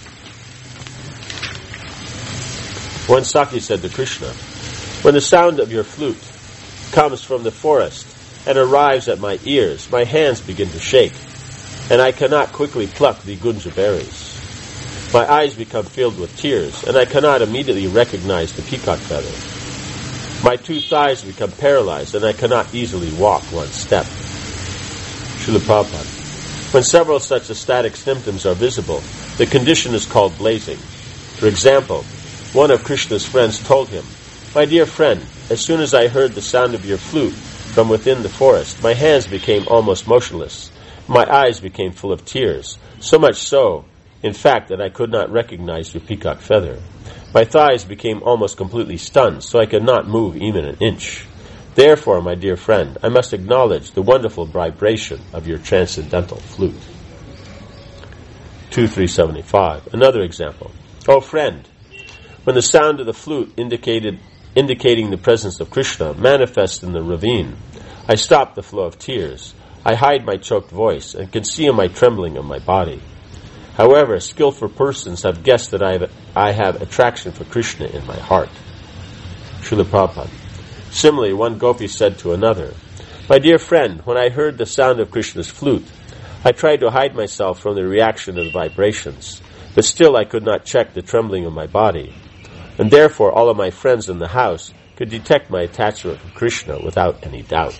A: One Saki said to Krishna, when the sound of your flute comes from the forest and arrives at my ears, my hands begin to shake, and I cannot quickly pluck the gunja berries. My eyes become filled with tears, and I cannot immediately recognize the peacock feather. My 2 thighs become paralyzed, and I cannot easily walk one step. Srila Prabhupada. When several such ecstatic symptoms are visible, the condition is called blazing. For example, one of Krishna's friends told him, my dear friend, as soon as I heard the sound of your flute from within the forest, my hands became almost motionless, My eyes became full of tears, so much so, in fact, that I could not recognize your peacock feather. My thighs became almost completely stunned, so I could not move even an inch. Therefore, my dear friend, I must acknowledge the wonderful vibration of your transcendental flute. 2375. Another example. O friend, when the sound of the flute indicating the presence of Krishna manifests in the ravine, I stop the flow of tears. I hide my choked voice and conceal my trembling of my body. However, skillful persons have guessed that I have attraction for Krishna in my heart. Srila Prabhupada. Similarly, one gopi said to another, My dear friend, when I heard the sound of Krishna's flute, I tried to hide myself from the reaction of the vibrations, but still I could not check the trembling of my body, and therefore all of my friends in the house could detect my attachment to Krishna without any doubt.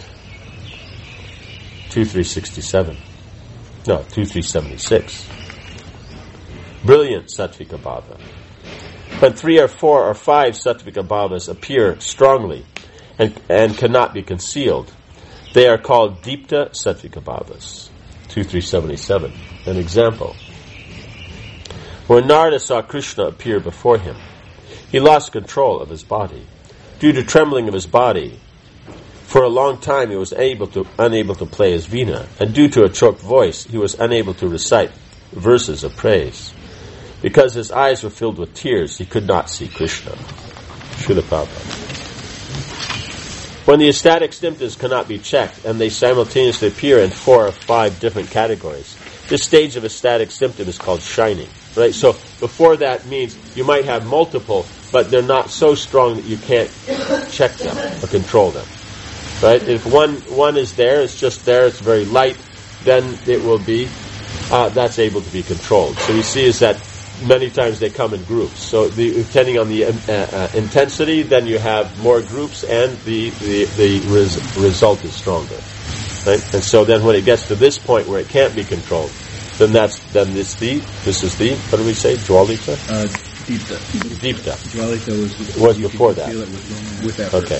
A: 2376. Brilliant Sattvika Bhava. When 3 or 4 or 5 Sattvika Bhavas appear strongly and cannot be concealed, they are called Deepta Sattvika Bhavas. 2377. An example. When Narada saw Krishna appear before him, he lost control of his body. Due to trembling of his body, for a long time he was unable to play his veena, and due to a choked voice, he was unable to recite verses of praise. Because his eyes were filled with tears, he could not see Krishna. Srila Prabhupada. When the ecstatic symptoms cannot be checked, and they simultaneously appear in 4 or 5 different categories, this stage of ecstatic symptom is called shining. Right? So before that means you might have multiple, but they're not so strong that you can't check them or control them. Right? If one is there, it's just there, it's very light, then it will be, that's able to be controlled. So you see is that many times they come in groups. So depending on the intensity, then you have more groups and the result is stronger. Right? And so then when it gets to this point where it can't be controlled, then this is the, what do we say, Jwalita?
B: Deepta.
A: Deepta.
B: Jwalita
A: was before that.
B: Feel it with effort.
A: Okay.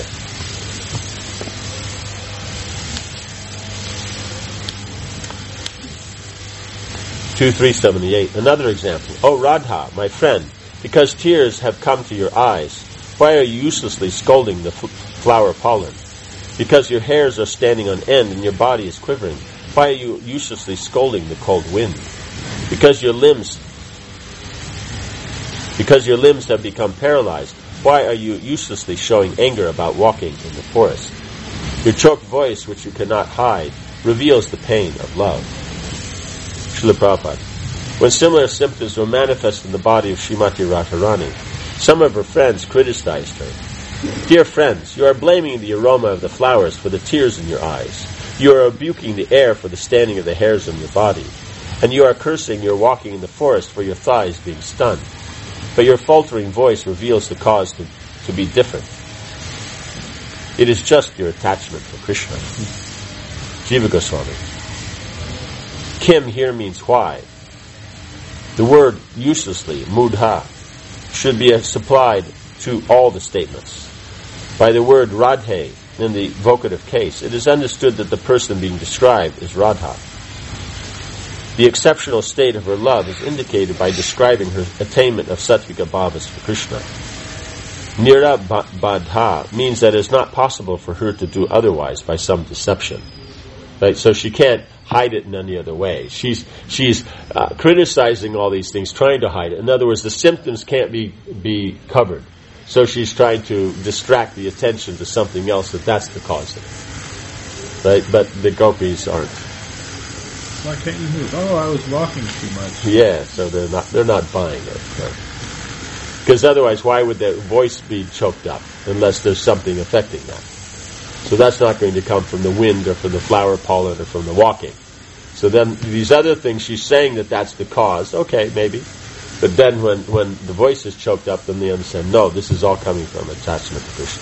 A: Two 378. Another example. O Radha, my friend, because tears have come to your eyes, why are you uselessly scolding the flower pollen? Because your hairs are standing on end and your body is quivering, why are you uselessly scolding the cold wind? Because your limbs have become paralyzed, why are you uselessly showing anger about walking in the forest? Your choked voice, which you cannot hide, reveals the pain of love. Srila Prabhupada. When similar symptoms were manifest in the body of Srimati Radharani, some of her friends criticized her. Dear friends, you are blaming the aroma of the flowers for the tears in your eyes. You are rebuking the air for the standing of the hairs on your body. And you are cursing your walking in the forest for your thighs being stunned. But your faltering voice reveals the cause to be different. It is just your attachment for Krishna. Jiva Goswami. Kim here means why. The word uselessly, mudha, should be supplied to all the statements. By the word radhe in the vocative case, it is understood that the person being described is Radha. The exceptional state of her love is indicated by describing her attainment of sattvika bhavas for Krishna. Nirabadha means that it is not possible for her to do otherwise by some deception. Right? So she can't hide it in any other way. She's criticizing all these things, trying to hide it. In other words, the symptoms can't be covered. So she's trying to distract the attention to something else that's the cause of it. Right? But the gopis aren't.
B: Why can't you move? Oh, I was walking too much.
A: Yeah, so they're not buying it. Because otherwise, why would their voice be choked up unless there's something affecting that? So that's not going to come from the wind or from the flower pollen or from the walking. So then these other things, she's saying that that's the cause. Okay, maybe. But then when the voice is choked up, then they understand, no, this is all coming from attachment to Krishna.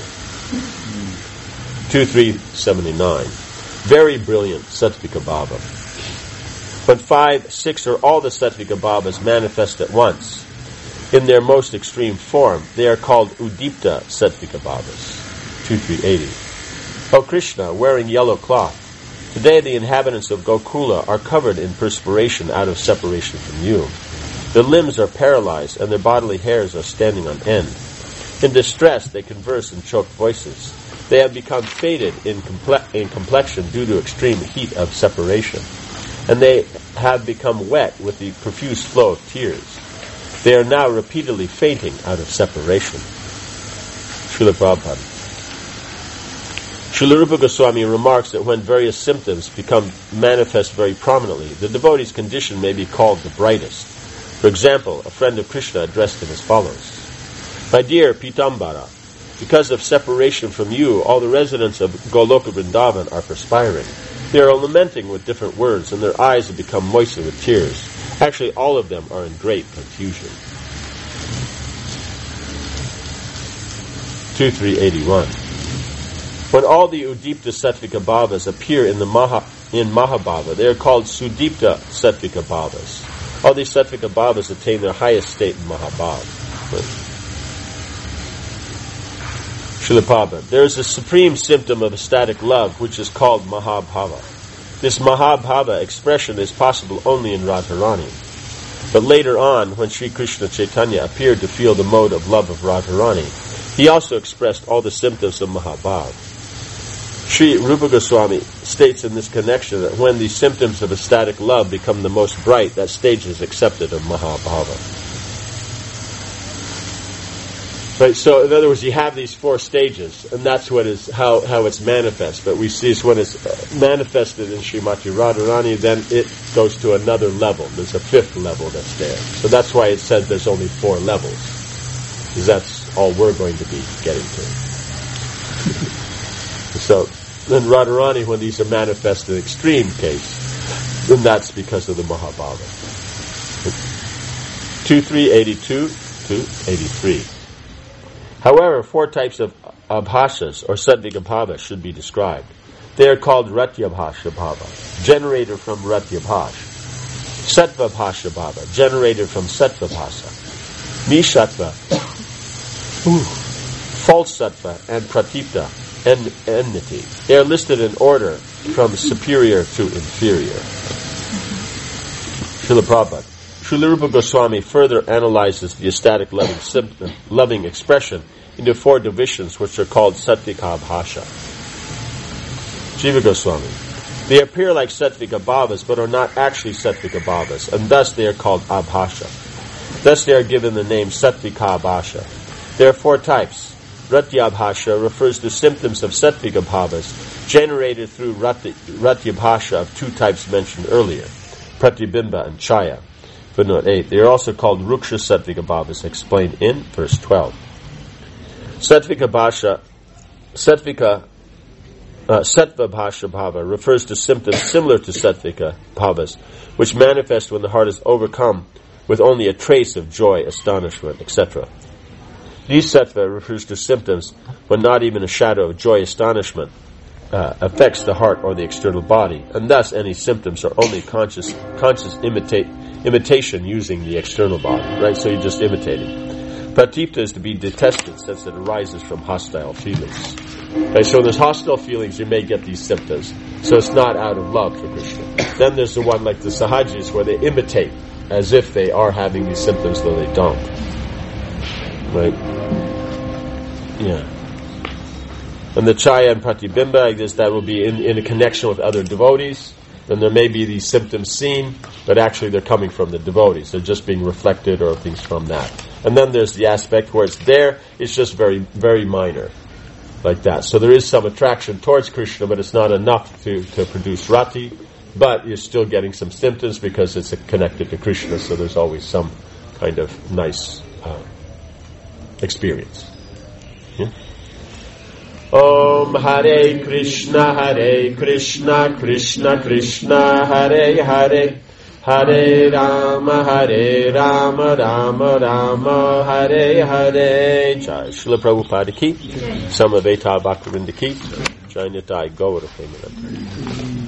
A: 2379. Very brilliant Sattvika Bhava. When 5, 6, or all the Sattvika Bhavas manifest at once, in their most extreme form, they are called Udipta Sattvika Bhavas. 2380. O Krishna, wearing yellow cloth, Today the inhabitants of Gokula are covered in perspiration out of separation from you. Their limbs are paralyzed and their bodily hairs are standing on end. In distress they converse in choked voices. They have become faded in complexion due to extreme heat of separation. And they have become wet with the profuse flow of tears. They are now repeatedly fainting out of separation. Srila Prabhupada. Srila Rupa Goswami remarks that when various symptoms become manifest very prominently, the devotee's condition may be called the brightest. For example, a friend of Krishna addressed him as follows: My dear Pitambara, because of separation from you, all the residents of Goloka Vrindavan are perspiring. They are lamenting with different words, and their eyes have become moistened with tears. Actually, all of them are in great confusion. 2381. When all the Udipta Sattvika Bhavas appear in Mahabhava, they are called Sudipta Sattvika Bhavas. All these Sattvika Bhavas attain their highest state in Mahabhava. Srila Prabhupada. There is a supreme symptom of ecstatic love which is called Mahabhava. This Mahabhava expression is possible only in Radharani. But later on, when Sri Krishna Chaitanya appeared to feel the mode of love of Radharani, he also expressed all the symptoms of Mahabhava. Sri Rupa Goswami states in this connection that when the symptoms of ecstatic love become the most bright, that stage is accepted of Mahabhava. Right, so in other words, you have these four stages, and that's what is how it's manifest. But we see when it's manifested in Srimati Radharani, then it goes to another level. There's a fifth level that's there. So that's why it says there's only 4 levels, because that's all we're going to be getting to. So then Radharani, when these are manifest in extreme case, then that's because of the Mahabhava. 2382 to 83. However, 4 types of abhashas or sattvika bhava should be described. They are called ratyabhasha bhava, generated from ratyabhash; sattva bhasha bhava, generated from sattva bhasa; nishattva, false sattva, and pratipta, enmity. They are listed in order from superior to inferior. Srila Prabhupada. Srila Rupa Goswami further analyzes the ecstatic loving expression into 4 divisions which are called sattvika bhasha. Jiva Goswami. They appear like sattvika bhavas but are not actually sattvika bhavas, and thus they are called abhasha. Thus they are given the name sattvika bhasha. There are 4 types. Ratyabhasha refers to symptoms of sattvika bhavas generated through ratyabhasha of 2 types mentioned earlier, pratibimba and chaya. Footnote 8. They are also called ruksha sattvika bhavas, explained in verse 12. Sattva bhasha bhava refers to symptoms similar to sattvika bhavas, which manifest when the heart is overcome with only a trace of joy, astonishment, etc. These sattva refers to symptoms when not even a shadow of joy, astonishment affects the heart or the external body, and thus any symptoms are only conscious imitation using the external body, right? So you're just imitating. Pratipta is to be detested since it arises from hostile feelings. Okay, so there's hostile feelings, you may get these symptoms. So it's not out of love for Krishna. Then there's the one like the Sahajis where they imitate as if they are having these symptoms though they don't. Right? Yeah. And the Chaya and Pratibimba, I guess that will be in a connection with other devotees. Then there may be these symptoms seen, but actually they're coming from the devotees. They're just being reflected or things from that. And then there's the aspect where it's there, it's just very, very minor. Like that. So there is some attraction towards Krishna, but it's not enough to produce rati, but you're still getting some symptoms because it's connected to Krishna, so there's always some kind of nice experience. Yeah? Om Hare Krishna, Krishna Krishna, Hare Hare, Hare Rama, Rama Rama, Hare Hare. Jai Srila Prabhupada ki, Samaveta Bhaktivinoda ki, Jai Nitai Gaura Premananda.